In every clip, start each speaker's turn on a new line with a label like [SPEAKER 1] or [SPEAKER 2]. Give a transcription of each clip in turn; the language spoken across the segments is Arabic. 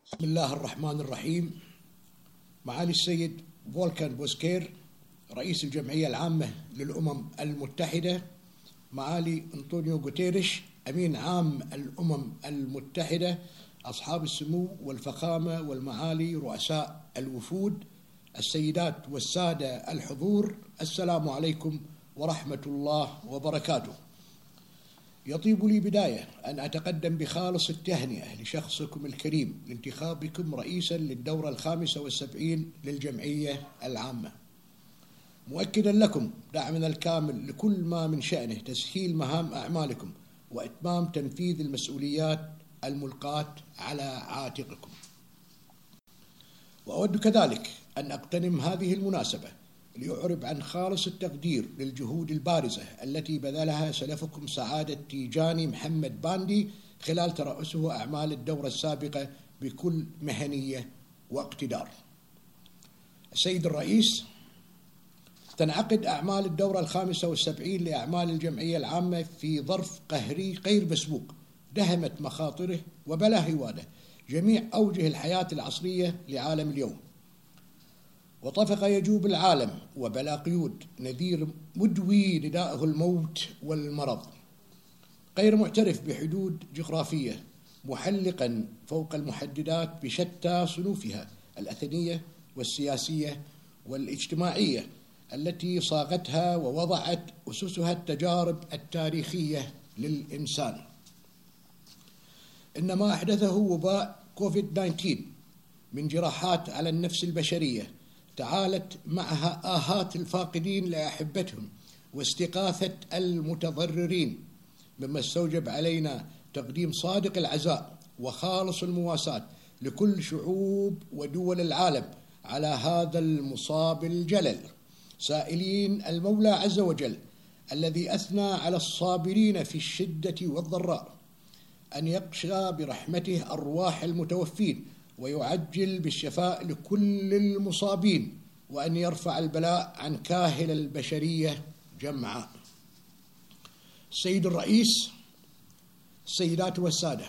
[SPEAKER 1] بسم الله الرحمن الرحيم. معالي السيد فولكان بوسكير رئيس الجمعية العامة للأمم المتحدة، معالي أنطونيو غوتيريش أمين عام الأمم المتحدة، أصحاب السمو والفخامة والمعالي رؤساء الوفود، السيدات والسادة الحضور، السلام عليكم ورحمة الله وبركاته. يطيب لي بداية أن أتقدم بخالص التهنئة لشخصكم الكريم لانتخابكم رئيسا للدورة 75 للجمعية العامة، مؤكدا لكم دعمنا الكامل لكل ما من شأنه تسهيل مهام أعمالكم وإتمام تنفيذ المسؤوليات الملقاة على عاتقكم. وأود كذلك أن أغتنم هذه المناسبة لأعرب عن خالص التقدير للجهود البارزة التي بذلها سلفكم سعادة تيجاني محمد باندي خلال ترأسه أعمال الدورة السابقة بكل مهنية واقتدار. السيد الرئيس، تنعقد أعمال الدورة 75 لأعمال الجمعية العامة في ظرف قهري غير مسبوق دهمت مخاطره وبلا هواده جميع أوجه الحياة العصرية لعالم اليوم، وطفق يجوب العالم وبلا قيود نذير مدوي نداءه الموت والمرض، غير معترف بحدود جغرافية، محلقا فوق المحددات بشتى صنوفها الأثنية والسياسية والاجتماعية التي صاغتها ووضعت أسسها التجارب التاريخية للإنسان. إن ما أحدثه وباء كوفيد-19 من جراحات على النفس البشرية تعالت معها آهات الفاقدين لأحبتهم واستغاثة المتضررين، مما استوجب علينا تقديم صادق العزاء وخالص المواساة لكل شعوب ودول العالم على هذا المصاب الجلل، سائلين المولى عز وجل الذي أثنى على الصابرين في الشدة والضراء أن يغشى برحمته أرواح المتوفين ويعجل بالشفاء لكل المصابين، وأن يرفع البلاء عن كاهل البشرية جمعاء. السيد الرئيس، السيدات والسادة،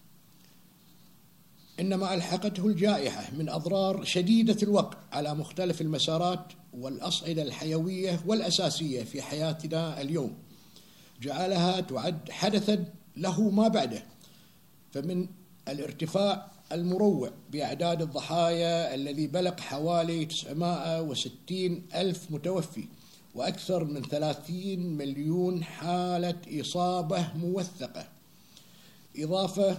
[SPEAKER 1] إنما ألحقته الجائحة من أضرار شديدة الوقع على مختلف المسارات والأصعدة الحيوية والأساسية في حياتنا اليوم جعلها تعد حدثا له ما بعده، فمن الارتفاع المروع بأعداد الضحايا الذي بلغ حوالي 960 ألف متوفي وأكثر من 30 مليون حالة إصابة موثقة، إضافة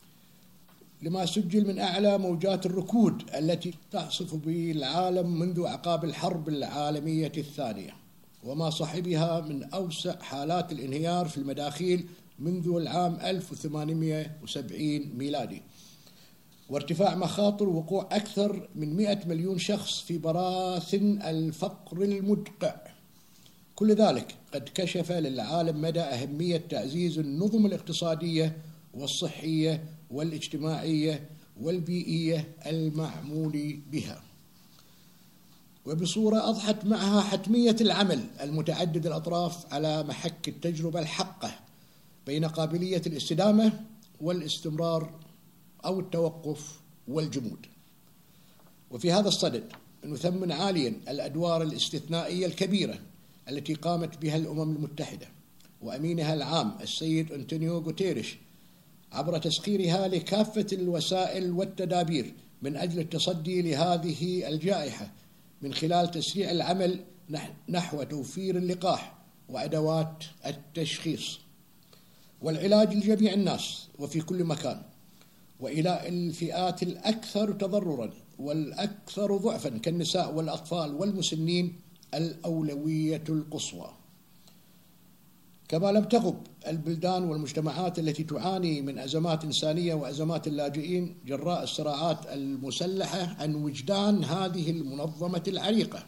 [SPEAKER 1] لما سجل من أعلى موجات الركود التي تعصف بالعالم منذ أعقاب الحرب العالمية الثانية، وما صاحبها من أوسع حالات الانهيار في المداخيل منذ العام 1870 ميلادي، وارتفاع مخاطر وقوع أكثر من 100 مليون شخص في براثن الفقر المدقع. كل ذلك قد كشف للعالم مدى أهمية تعزيز النظم الاقتصادية والصحية والاجتماعية والبيئية المعمول بها، وبصورة أضحت معها حتمية العمل المتعدد الأطراف على محك التجربة الحقة بين قابلية الاستدامة والاستمرار أو التوقف والجمود. وفي هذا الصدد نثمن عاليا الأدوار الاستثنائية الكبيرة التي قامت بها الأمم المتحدة وأمينها العام السيد أنطونيو غوتيريش عبر تسخيرها لكافة الوسائل والتدابير من أجل التصدي لهذه الجائحة، من خلال تسريع العمل نحو توفير اللقاح وأدوات التشخيص والعلاج لجميع الناس وفي كل مكان، وإلى الفئات الأكثر تضرراً والأكثر ضعفاً كالنساء والأطفال والمسنين الأولوية القصوى. كما لم تغب البلدان والمجتمعات التي تعاني من أزمات إنسانية وأزمات اللاجئين جراء الصراعات المسلحة عن وجدان هذه المنظمة العريقة،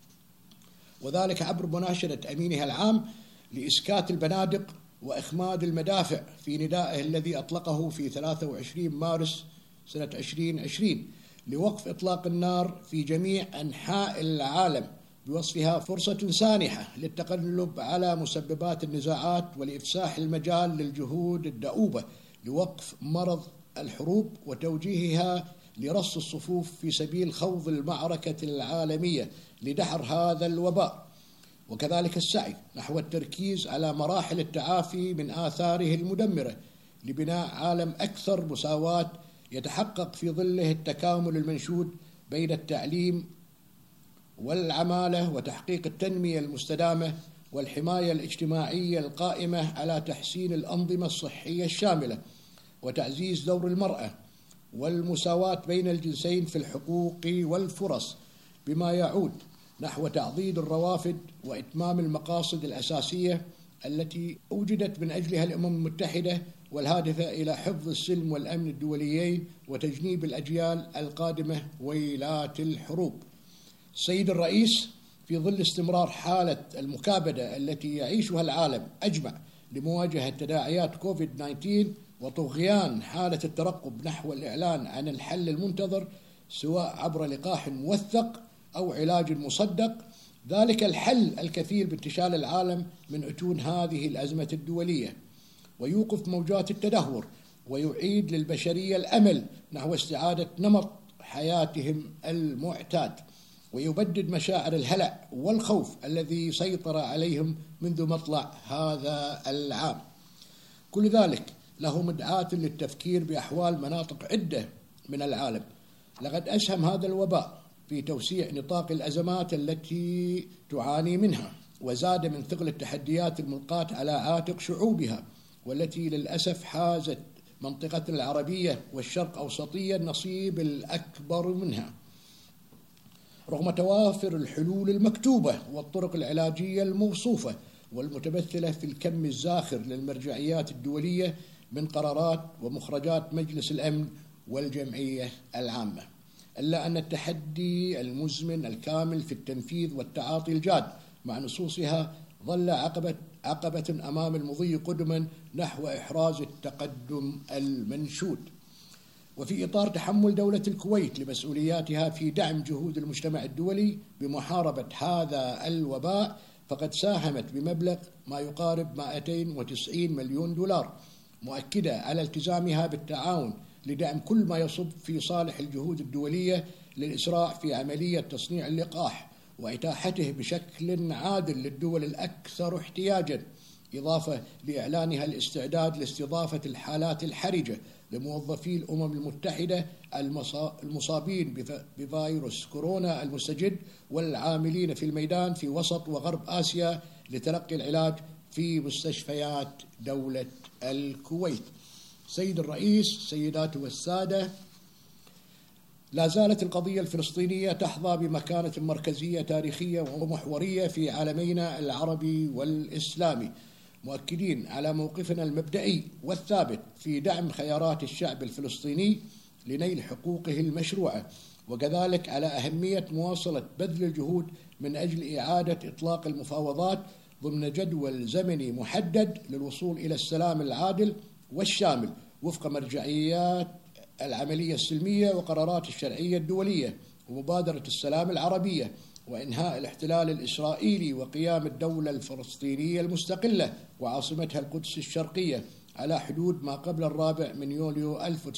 [SPEAKER 1] وذلك عبر مناشدة أمينها العام لإسكات البنادق وإخماد المدافع في ندائه الذي أطلقه في 23 مارس سنة 2020 لوقف إطلاق النار في جميع أنحاء العالم، بوصفها فرصة سانحة للتغلب على مسببات النزاعات ولإفساح المجال للجهود الدؤوبة لوقف مرض الحروب وتوجيهها لرص الصفوف في سبيل خوض المعركة العالمية لدحر هذا الوباء، وكذلك السعي نحو التركيز على مراحل التعافي من آثاره المدمرة لبناء عالم أكثر مساواة يتحقق في ظله التكامل المنشود بين التعليم والعمالة وتحقيق التنمية المستدامة والحماية الاجتماعية القائمة على تحسين الأنظمة الصحية الشاملة وتعزيز دور المرأة والمساواة بين الجنسين في الحقوق والفرص، بما يعود نحو تعضيد الروافد وإتمام المقاصد الأساسية التي أوجدت من أجلها الأمم المتحدة والهادفة إلى حفظ السلم والأمن الدوليين وتجنيب الأجيال القادمة ويلات الحروب. السيد الرئيس، في ظل استمرار حالة المكابدة التي يعيشها العالم أجمع لمواجهة تداعيات كوفيد-19 وطغيان حالة الترقب نحو الإعلان عن الحل المنتظر سواء عبر لقاح موثق أو علاج مصدق، ذلك الحل الكفيل بانتشال العالم من أتون هذه الأزمة الدولية ويوقف موجات التدهور ويعيد للبشرية الأمل نحو استعادة نمط حياتهم المعتاد، ويبدد مشاعر الهلع والخوف الذي سيطر عليهم منذ مطلع هذا العام. كل ذلك له مدعاة للتفكير بأحوال مناطق عدة من العالم. لقد أسهم هذا الوباء في توسيع نطاق الأزمات التي تعاني منها، وزاد من ثقل التحديات الملقاة على عاتق شعوبها، والتي للأسف حازت منطقة العربية والشرق أوسطية النصيب الأكبر منها. رغم توافر الحلول المكتوبة والطرق العلاجية الموصوفة والمتمثلة في الكم الزاخر للمرجعيات الدولية من قرارات ومخرجات مجلس الأمن والجمعية العامة، إلا أن التحدي المزمن الكامل في التنفيذ والتعاطي الجاد مع نصوصها ظل عقبة أمام المضي قدما نحو إحراز التقدم المنشود. وفي إطار تحمل دولة الكويت لمسؤولياتها في دعم جهود المجتمع الدولي بمحاربة هذا الوباء، فقد ساهمت بمبلغ ما يقارب 290 مليون دولار، مؤكدة على التزامها بالتعاون لدعم كل ما يصب في صالح الجهود الدولية للإسراع في عملية تصنيع اللقاح وإتاحته بشكل عادل للدول الأكثر احتياجاً، إضافة لإعلانها الاستعداد لاستضافة الحالات الحرجة لموظفي الأمم المتحدة المصابين بفيروس كورونا المستجد والعاملين في الميدان في وسط وغرب آسيا لتلقي العلاج في مستشفيات دولة الكويت. سيد الرئيس، سيدات والسادة، لا زالت القضية الفلسطينية تحظى بمكانة مركزية تاريخية ومحورية في عالمينا العربي والإسلامي، مؤكدين على موقفنا المبدئي والثابت في دعم خيارات الشعب الفلسطيني لنيل حقوقه المشروعة، وكذلك على أهمية مواصلة بذل الجهود من أجل إعادة إطلاق المفاوضات ضمن جدول زمني محدد للوصول إلى السلام العادل والشامل وفق مرجعيات العملية السلمية وقرارات الشرعية الدولية ومبادرة السلام العربية، وإنهاء الاحتلال الإسرائيلي وقيام الدولة الفلسطينية المستقلة وعاصمتها القدس الشرقية على حدود ما قبل 4 يوليو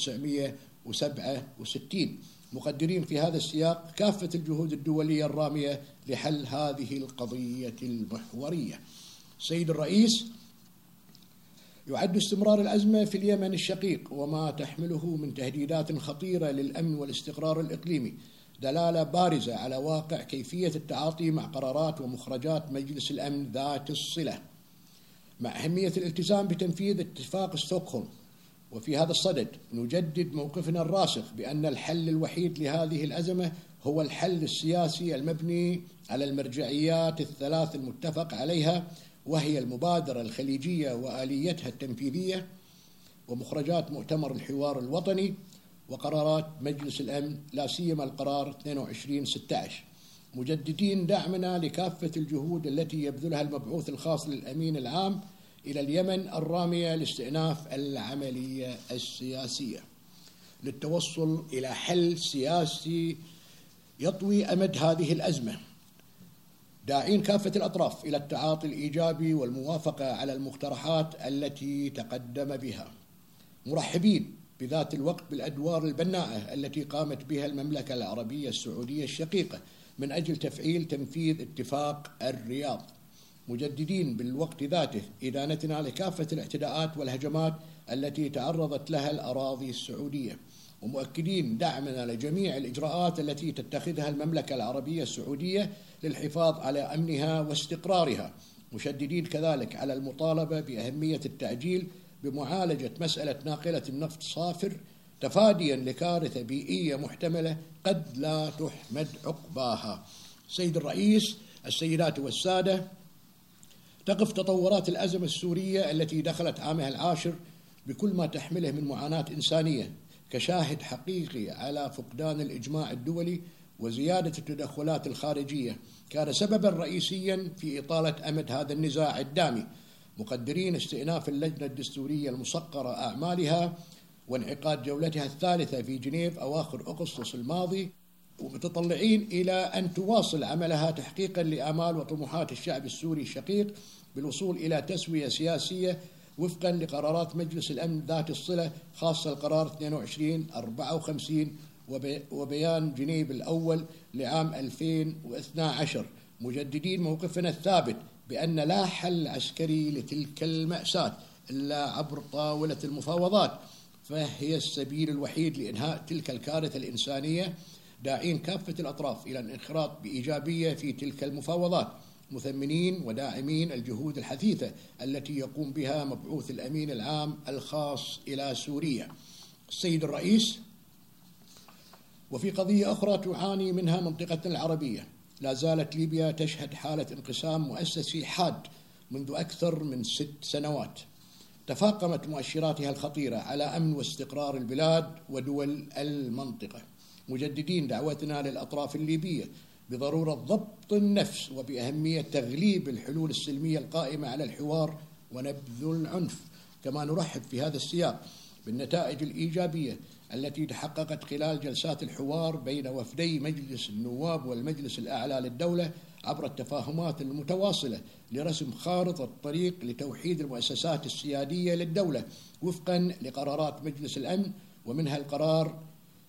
[SPEAKER 1] 1967، مقدرين في هذا السياق كافة الجهود الدولية الرامية لحل هذه القضية المحورية. سيد الرئيس، يعد استمرار الأزمة في اليمن الشقيق وما تحمله من تهديدات خطيرة للأمن والاستقرار الإقليمي دلالة بارزة على واقع كيفية التعاطي مع قرارات ومخرجات مجلس الأمن ذات الصلة، مع أهمية الالتزام بتنفيذ اتفاق ستوكهولم. وفي هذا الصدد نجدد موقفنا الراسخ بأن الحل الوحيد لهذه الأزمة هو الحل السياسي المبني على المرجعيات الثلاث المتفق عليها، وهي المبادرة الخليجية وآليتها التنفيذية، ومخرجات مؤتمر الحوار الوطني، وقرارات مجلس الأمن لا سيما القرار 22/16، مجددين دعمنا لكافة الجهود التي يبذلها المبعوث الخاص للأمين العام إلى اليمن الرامية لاستئناف العملية السياسية للتوصل إلى حل سياسي يطوي أمد هذه الأزمة، داعين كافة الأطراف إلى التعاطي الإيجابي والموافقة على المقترحات التي تقدم بها، مرحبين بذات الوقت بالأدوار البناءة التي قامت بها المملكة العربية السعودية الشقيقة من أجل تفعيل تنفيذ اتفاق الرياض، مجددين بالوقت ذاته إدانتنا لكافة الاعتداءات والهجمات التي تعرضت لها الأراضي السعودية، ومؤكدين دعمنا لجميع الإجراءات التي تتخذها المملكة العربية السعودية للحفاظ على أمنها واستقرارها، مشددين كذلك على المطالبة بأهمية التعجيل بمعالجة مسألة ناقلة النفط صافر تفاديا لكارثة بيئية محتملة قد لا تحمد عقباها. سيد الرئيس، السيدات والسادة، تقف تطورات الأزمة السورية التي دخلت عامها العاشر بكل ما تحمله من معاناة إنسانية كشاهد حقيقي على فقدان الإجماع الدولي وزيادة التدخلات الخارجية كان سببا رئيسيا في إطالة أمد هذا النزاع الدامي، مقدرين استئناف اللجنة الدستورية المصقرة أعمالها وانعقاد جولتها الثالثة في جنيف أواخر أغسطس الماضي، ومتطلعين إلى أن تواصل عملها تحقيقا لآمال وطموحات الشعب السوري الشقيق بالوصول إلى تسوية سياسية وفقا لقرارات مجلس الأمن ذات الصلة، خاصة القرار 2254 وبيان جنيف الأول لعام 2012، مجددين موقفنا الثابت بأن لا حل عسكري لتلك المأساة إلا عبر طاولة المفاوضات، فهي السبيل الوحيد لإنهاء تلك الكارثة الإنسانية، داعين كافة الأطراف إلى الانخراط بإيجابية في تلك المفاوضات، مثمنين وداعمين الجهود الحثيثة التي يقوم بها مبعوث الأمين العام الخاص إلى سوريا. السيد الرئيس، وفي قضية أخرى تعاني منها منطقتنا العربية، لا زالت ليبيا تشهد حالة انقسام مؤسسي حاد منذ أكثر من 6 سنوات، تفاقمت مؤشراتها الخطيرة على أمن واستقرار البلاد ودول المنطقة، مجددين دعوتنا للأطراف الليبية بضرورة ضبط النفس وبأهمية تغليب الحلول السلمية القائمة على الحوار ونبذ العنف. كما نرحب في هذا السياق بالنتائج الإيجابية التي تحققت خلال جلسات الحوار بين وفدي مجلس النواب والمجلس الأعلى للدولة عبر التفاهمات المتواصلة لرسم خارطة طريق لتوحيد المؤسسات السيادية للدولة وفقا لقرارات مجلس الأمن، ومنها القرار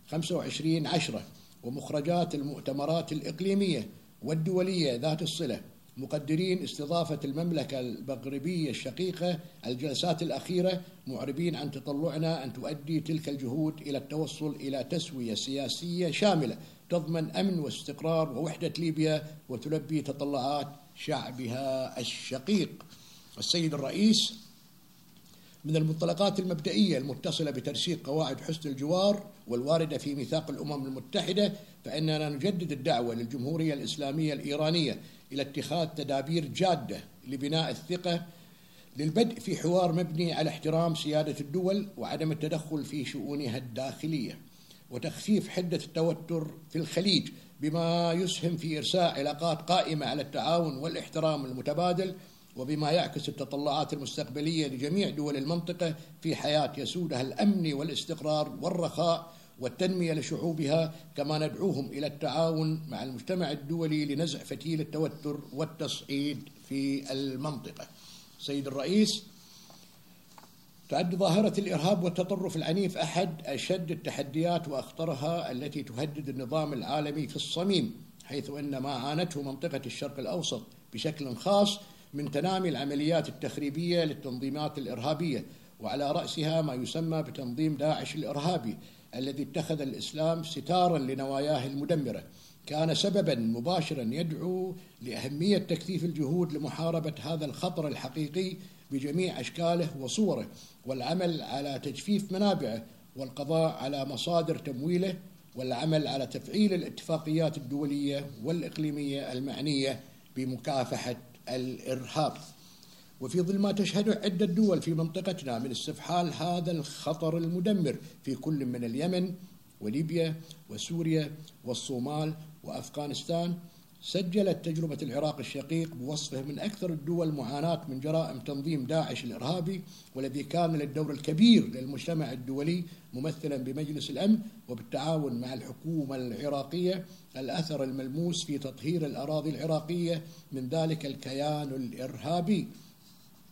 [SPEAKER 1] 25/10 ومخرجات المؤتمرات الإقليمية والدولية ذات الصلة، مقدرين استضافة المملكة المغربية الشقيقة الجلسات الأخيرة، معربين عن تطلعنا أن تؤدي تلك الجهود إلى التوصل إلى تسوية سياسية شاملة تضمن أمن واستقرار ووحدة ليبيا وتلبي تطلعات شعبها الشقيق. السيد الرئيس، من المنطلقات المبدئية المتصلة بترسيخ قواعد حسن الجوار والواردة في ميثاق الأمم المتحدة، فإننا نجدد الدعوة للجمهورية الإسلامية الإيرانية إلى اتخاذ تدابير جادة لبناء الثقة للبدء في حوار مبني على احترام سيادة الدول وعدم التدخل في شؤونها الداخلية، وتخفيف حدة التوتر في الخليج بما يسهم في إرساء علاقات قائمة على التعاون والاحترام المتبادل، وبما يعكس التطلعات المستقبلية لجميع دول المنطقة في حياة يسودها الأمن والاستقرار والرخاء والتنمية لشعوبها، كما ندعوهم إلى التعاون مع المجتمع الدولي لنزع فتيل التوتر والتصعيد في المنطقة. سيد الرئيس، تعد ظاهرة الإرهاب والتطرف العنيف أحد أشد التحديات وأخطرها التي تهدد النظام العالمي في الصميم، حيث أن ما عانته منطقة الشرق الأوسط بشكل خاص من تنامي العمليات التخريبية للتنظيمات الإرهابية، وعلى رأسها ما يسمى بتنظيم داعش الإرهابي الذي اتخذ الإسلام ستارا لنواياه المدمرة، كان سببا مباشرا يدعو لأهمية تكثيف الجهود لمحاربة هذا الخطر الحقيقي بجميع أشكاله وصوره، والعمل على تجفيف منابعه والقضاء على مصادر تمويله، والعمل على تفعيل الاتفاقيات الدولية والإقليمية المعنية بمكافحة الإرهاب. وفي ظل ما تشهده عدة دول في منطقتنا من استفحال هذا الخطر المدمر في كل من اليمن وليبيا وسوريا والصومال وأفغانستان، سجلت تجربة العراق الشقيق بوصفه من أكثر الدول معاناة من جرائم تنظيم داعش الإرهابي، والذي كان للدور الكبير للمجتمع الدولي ممثلا بمجلس الأمن وبالتعاون مع الحكومة العراقية الأثر الملموس في تطهير الأراضي العراقية من ذلك الكيان الإرهابي.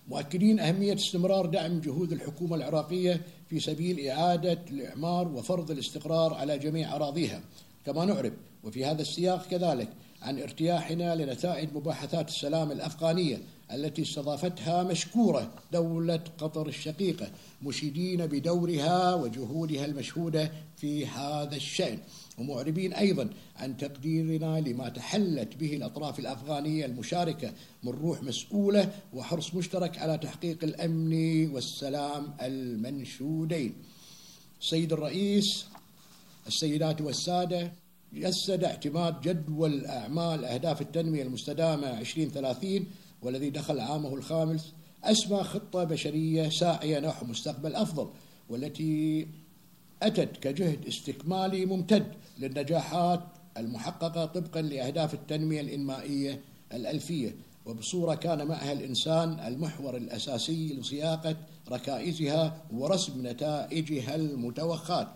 [SPEAKER 1] مؤكدين أهمية استمرار دعم جهود الحكومة العراقية في سبيل إعادة الإعمار وفرض الاستقرار على جميع أراضيها. كما نعرب وفي هذا السياق كذلك عن ارتياحنا لنتائج مباحثات السلام الأفغانية التي استضافتها مشكورة دولة قطر الشقيقة، مشيدين بدورها وجهودها المشهودة في هذا الشأن، ومعربين أيضا عن تقديرنا لما تحلت به الأطراف الأفغانية المشاركة من روح مسؤولة وحرص مشترك على تحقيق الأمن والسلام المنشودين. السيد الرئيس، السيدات والسادة، جسد اعتماد جدول أعمال أهداف التنمية المستدامة 2030 والذي دخل عامه الخامس أسمى خطة بشرية ساعية نحو مستقبل أفضل، والتي أتت كجهد استكمالي ممتد للنجاحات المحققة طبقا لأهداف التنمية الإنمائية الألفية، وبصورة كان معها الإنسان المحور الأساسي لصياغة ركائزها ورسم نتائجها المتوخاة.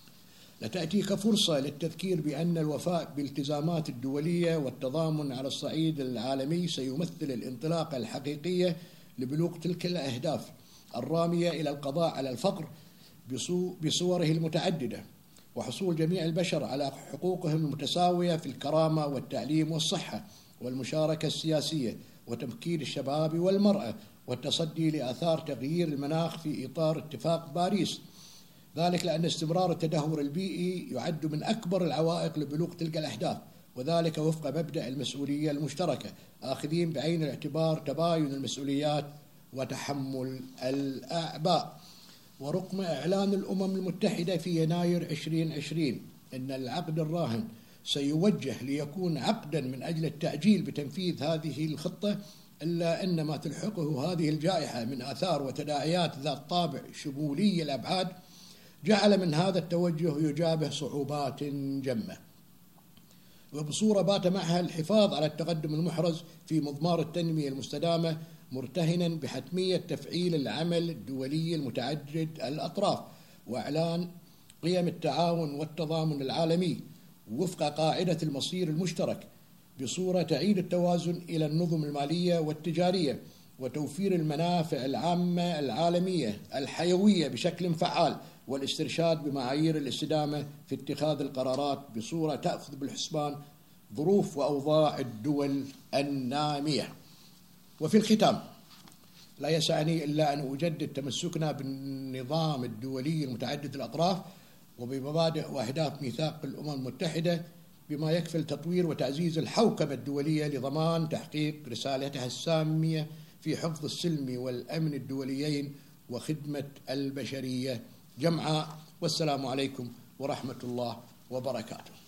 [SPEAKER 1] لتأتي كفرصة للتذكير بأن الوفاء بالالتزامات الدولية والتضامن على الصعيد العالمي سيمثل الانطلاقة الحقيقية لبلوغ تلك الأهداف الرامية إلى القضاء على الفقر بصوره المتعددة، وحصول جميع البشر على حقوقهم المتساوية في الكرامة والتعليم والصحة والمشاركة السياسية، وتمكين الشباب والمرأة، والتصدي لآثار تغيير المناخ في إطار اتفاق باريس. ذلك لأن استمرار التدهور البيئي يعد من أكبر العوائق لبلوغ تلك الأهداف، وذلك وفق مبدأ المسؤولية المشتركة، آخذين بعين الاعتبار تباين المسؤوليات وتحمل الأعباء. ورغم إعلان الأمم المتحدة في يناير 2020 أن العقد الراهن سيوجه ليكون عقدا من أجل التعجيل بتنفيذ هذه الخطة، إلا أن ما تلحقه هذه الجائحة من آثار وتداعيات ذات طابع شمولي الأبعاد جعل من هذا التوجه يجابه صعوبات جمة، وبصورة بات معها الحفاظ على التقدم المحرز في مضمار التنمية المستدامة، مرتهنا بحتمية تفعيل العمل الدولي المتعدد الأطراف وإعلان قيم التعاون والتضامن العالمي وفق قاعدة المصير المشترك، بصورة تعيد التوازن إلى النظم المالية والتجارية وتوفير المنافع العامة العالمية الحيوية بشكل فعال، والاسترشاد بمعايير الاستدامة في اتخاذ القرارات بصورة تأخذ بالحسبان ظروف وأوضاع الدول النامية. وفي الختام لا يسعني إلا أن أجدد تمسكنا بالنظام الدولي المتعدد الأطراف وبمبادئ وأهداف ميثاق الأمم المتحدة، بما يكفل تطوير وتعزيز الحوكمة الدولية لضمان تحقيق رسالتها السامية في حفظ السلم والأمن الدوليين وخدمة البشرية جمعاء. والسلام عليكم ورحمة الله وبركاته.